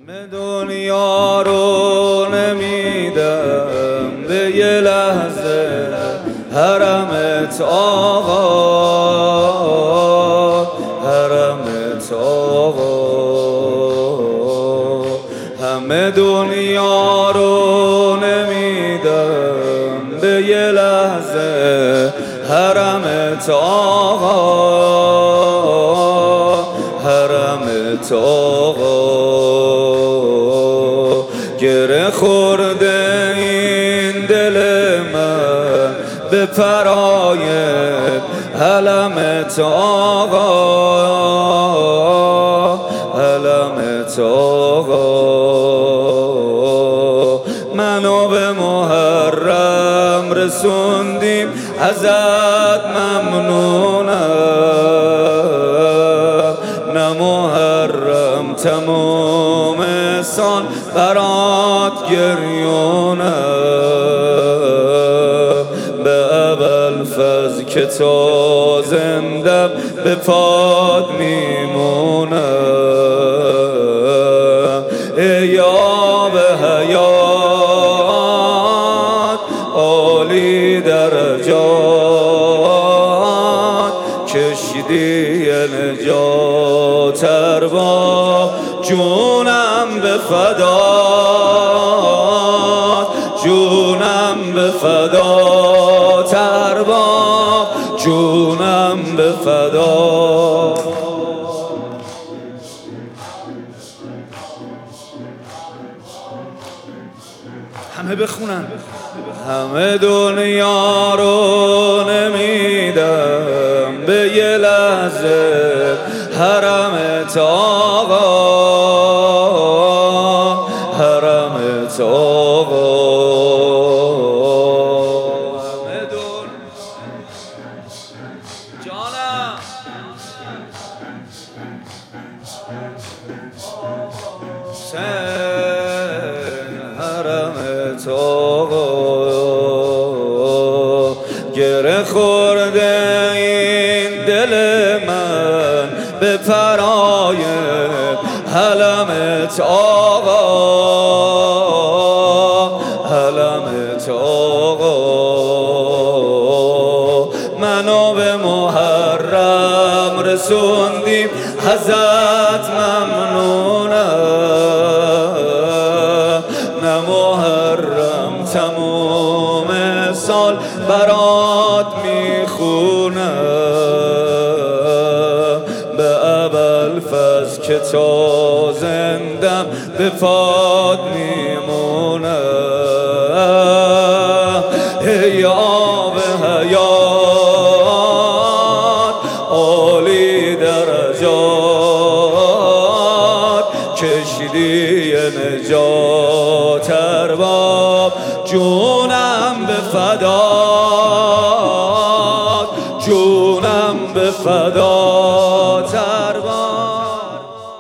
همه دنیا رو نمیدم به یه لحظه حرمت آقا، حرمت آقا. همه دنیا رو نمیدم به یه لحظه حرمت آقا، حرمت آقا. گره خورده این دل من به پرایت علمت آقا، علمت آقا. منو به محرم رسوندیم ازت ممنونم، نه محرم تموم سال برات گریونم. به ابوالفضل که تا زندم به پاد میمونم. ای آب حیات عالی درجات، کشتی نجات ارباب جونم به فدات، جونم به فدات ارباب جونم به فدات. همه بخونن. همه دنیا رو نمیدم به یه لحظه حرمت آقا، حرمت آقا. همه جانم حرمت آقا. گره خورده این دل من به پرایت علمت آقا، علمت آقا. منو به محرم رسوندیم ازت ممنونم، نه محرم تموم سال برات میخونم. به ابوالفضل که تا زندم به پاد میمونم. ای آب حیات عالی درجات، کشتی نجات ارباب جونم به فدات.